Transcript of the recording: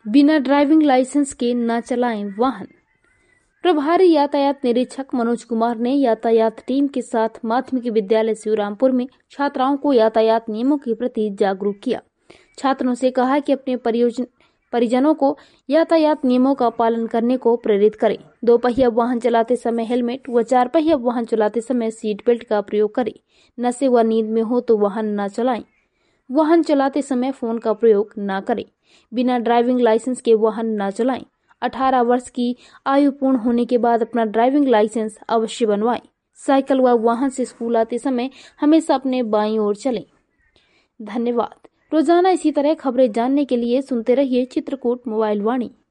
बिना driving licence के न चलाएं वाहन। प्रभारी यातायात निरीक्षक मनोज कुमार ने यातायात टीम के साथ माध्यमिक विद्यालय शिवरामपुर में छात्राओं को यातायात नियमों के प्रति जागरूक किया। छात्रों से कहा कि अपने परिजनों को यातायात नियमों का पालन करने को प्रेरित करें। 2 पहिया वाहन चलाते समय हेलमेट व 4 पहिया वाहन चलाते समय सीट बेल्ट का प्रयोग करें। नशे व नींद में हो तो वाहन न चलाएं। वाहन चलाते समय फोन का प्रयोग न करें। बिना ड्राइविंग लाइसेंस के वाहन न चलाएं। 18 वर्ष की आयु पूर्ण होने के बाद अपना ड्राइविंग लाइसेंस अवश्य बनवाएं। साइकिल व वाहन से स्कूल आते समय हमेशा अपने बाईं ओर चलें। धन्यवाद। रोजाना इसी तरह खबरें जानने के लिए सुनते रहिए चित्रकूट मोबाइल वाणी।